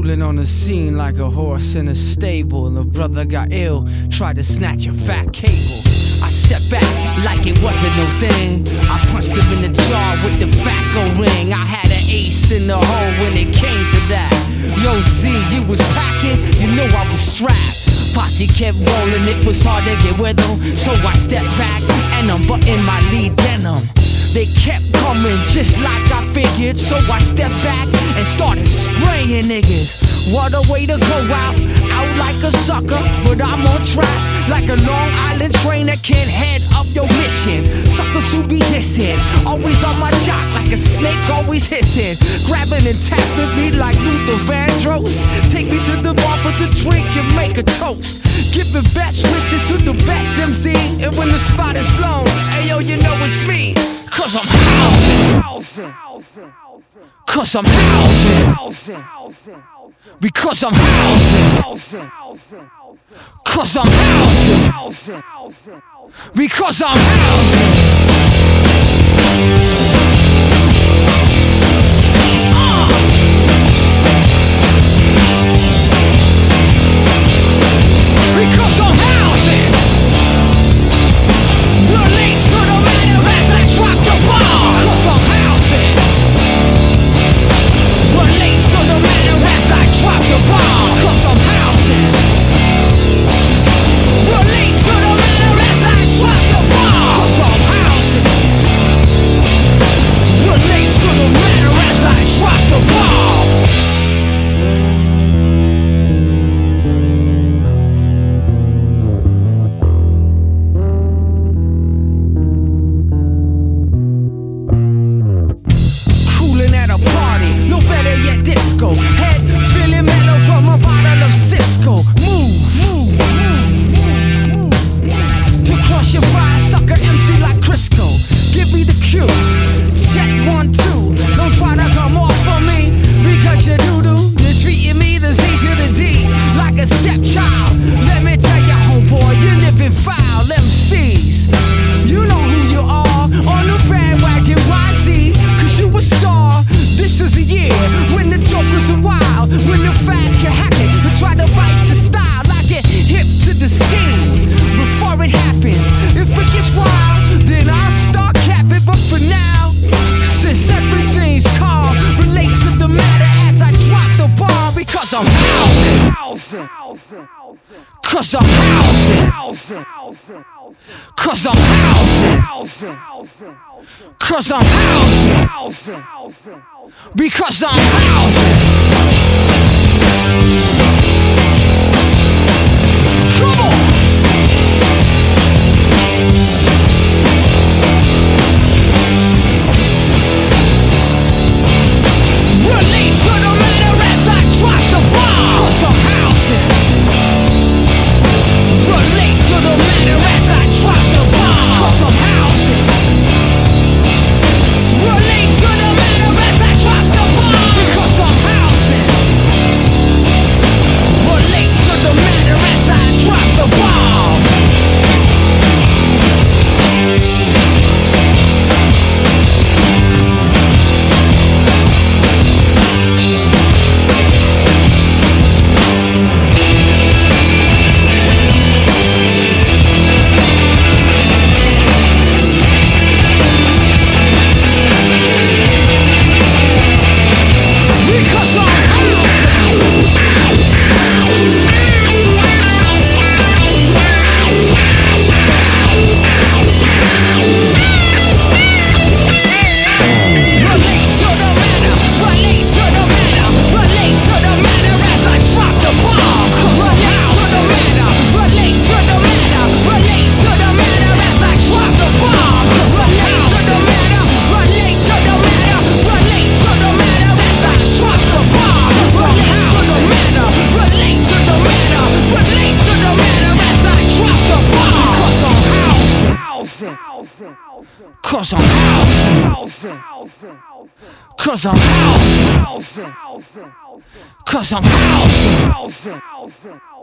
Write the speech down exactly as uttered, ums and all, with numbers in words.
Cooling on the scene like a horse in a stable. A brother got ill, tried to snatch a fat cable. I stepped back like it wasn't no thing. I punched him in the jaw with the Fatco ring. I had an ace in the hole when it came to that. Yo, Z, you was packing, you know I was strapped. Posse kept rolling, it was hard to get with them. So I stepped back and unbuttoned my lead denim. They kept coming just like I figured. So I stepped back and started spraying niggas. What a way to go out, out like a sucker. But I'm on track like a Long Island train that can't head up your mission. Suckers who be dissing, always on my jock like a snake always hissing. Grabbing and tapping me like Luther Vandross. Take me to the bar for the drink and make a toast. Giving best wishes to the best M C. And when the spot is blown, ayo, you know it's me. Cause I'm housing. Cause I'm housing. Because I'm housing. Cause I'm housing. Because I'm housing. Because I'm housing. Relate to the matter as I drop the bomb. Cause I'm housing. Relate to the matter as I drop the bomb. Cause I'm housing. Relate to the matter as I drop the bomb. Cause I'm housing. Relate to the matter as I drop the bomb. Disco, head feeling mellow from a bottle of Cisco. Move, move, move, move. To crush your fire, sucker M C like Crisco. Give me the cue, check one, two. Don't try to come off for me, because you doo-doo. You're treating me the Z to the D, like a stepchild. Let me tell you, homeboy, you're living foul. M Cs, you know who you are. On the bandwagon, Y Z, cause you a star. This is a year when the jokers are wild, when the fag can hack it and try to bite your style. I get hip to the scheme before it happens. If it gets wild, then I'll start capping. But for now, since everything's calm, relate to the matter as I drop the bomb. Because I'm housing. Cause I'm housing. Cause I'm housing. Cause I'm housing. Because I'm housing. Come on. Relate to the matter as I drop the bomb. Cause I'm housing. Relate to the matter as I drop the bomb. Cause I'm housing. Relate to the matter as I drop the bomb. Because I'm housing. Relate to the matter as I drop the bomb. Cause I'm housing. Cause I'm housing. Cause I'm housing.